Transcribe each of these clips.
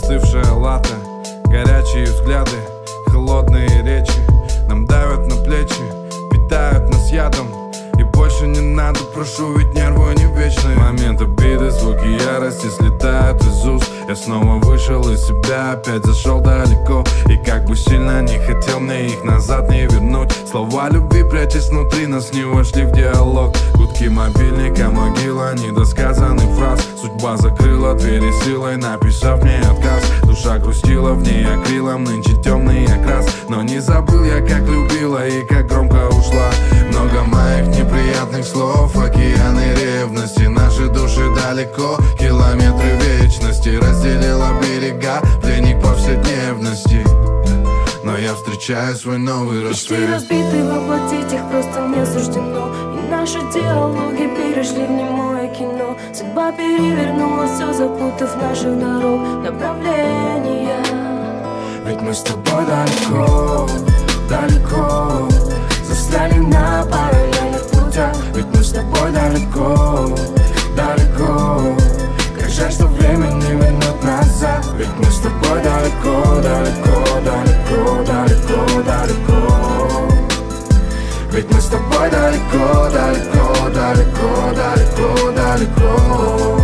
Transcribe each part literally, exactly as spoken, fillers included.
остывшая лата, горячие взгляды, холодные речи нам давят на плечи, питают нас ядом. И больше не надо, прошу, ведь нервы не вечные. Момент обиды, звуки ярости слетают из уст. Я снова вышел из себя, опять зашел далеко. И как бы сильно не хотел, мне их назад не вернуть. Слова любви, прячась внутри, нас не вошли в диалог. Гудки мобильника, могила недосказанных фраз. Судьба закрыла двери силой, написав мне отказ. Душа грустила, в ней акрилом нынче темный окрас. Но не забыл я, как любила и как громко ушла. Много моих неприятных слов, океаны ревности. Наши души далеко, километры вечности. Разделила берега, пленник повседневности. Но я встречаю свой новый рассвет. Мечты разбиты, воплотить их просто не суждено. И наши диалоги перешли в немое кино. Судьба перевернула все, запутав наших дорог направления. Ведь мы с тобой далеко, далеко застряли на параллельных путях. Ведь мы с тобой далеко, далеко. Как жаль, что время не вернет назад. Ведь мы с тобой далеко, далеко, далеко, далеко, далеко. Ведь мы с тобой далеко, далеко, далеко, далеко, далеко.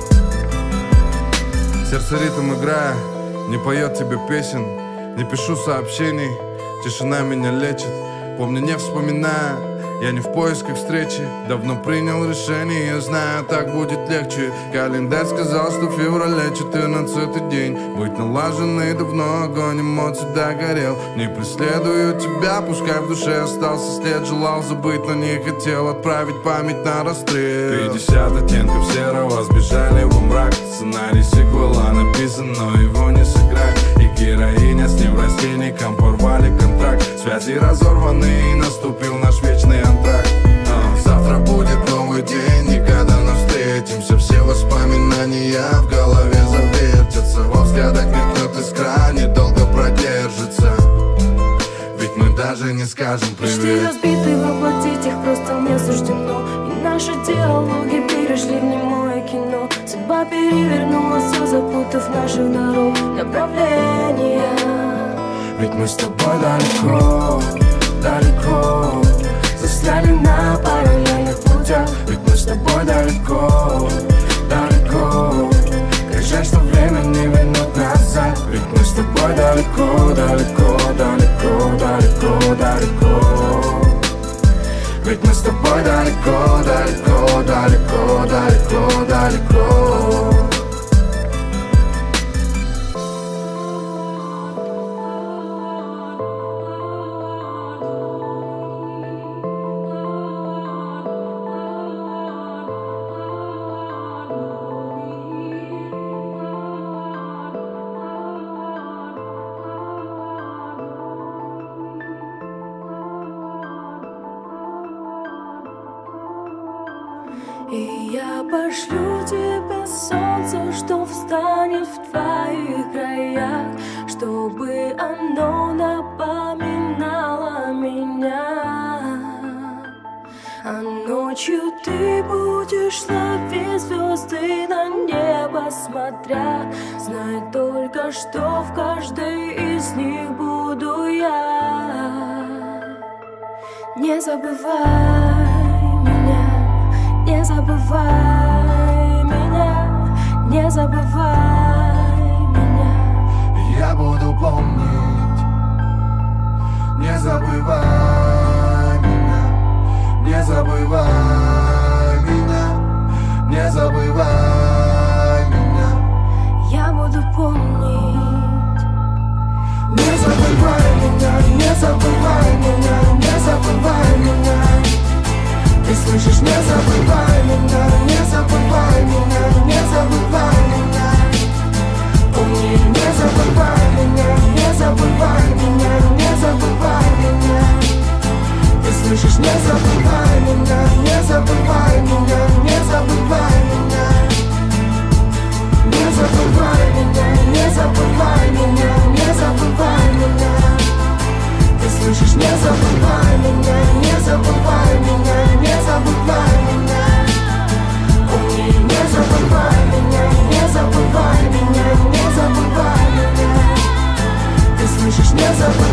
Сердце ритм играя, не поет тебе песен, не пишу сообщений, тишина меня лечит. Помню, не вспоминая, я не в поисках встречи. Давно принял решение, я знаю, так будет легче. Календарь сказал, что в феврале четырнадцатый день. Быть налаженный давно, огонь эмоций догорел. Не преследую тебя, пускай в душе остался след. Желал забыть, но не хотел отправить память на расстрел. Пятьдесят оттенков серого сбежали во мрак. Сценарий сиквела написан, но его не сыграть. И героиня с неврастенником порвали контракт. Связи разорваны, и наступил наш вечный антракт. а, Завтра будет новый день, никогда не встретимся. Все воспоминания в голове завертятся. Во взглядах мелькнет искра, недолго продержится. Ведь мы даже не скажем привет. Мечты разбиты, воплотить их просто не суждено. И наши диалоги перешли в немое кино. Судьба перевернула все, запутав наших дорог направления. Ведь мы с тобой далеко, далеко застряли на параллельных путях. Ведь мы с тобой далеко, далеко. Как жаль, что время не вернет назад. Ведь мы с тобой далеко, далеко, далеко, далеко, далеко. Ведь мы с тобой далеко, далеко, далеко, далеко, далеко. И я пошлю тебе солнце, что встанет в твоих краях, чтобы оно напоминало меня. А ночью ты будешь ловить звезды на небо смотря. Знай только, что в каждой из них буду я. Не забывай меня, не забывай меня, не забывай меня. Я буду помнить. Не забывай меня, не забывай меня, не забывай меня. Я буду помнить. Не забывай меня, не забывай меня, не забывай меня. Ты слышишь, не забывай меня, не забывай меня, не забывай меня. Помни, не забывай меня, не забывай меня, не забывай меня. Ты слышишь, не забывай меня, не забывай меня, не забывай меня. Не забывай меня, не забывай меня, не забывай меня. Ты слышишь, не забывай меня, не забывай меня, не забывай меня. Помни, не забывай меня, не забывай меня, не забывай. не забывай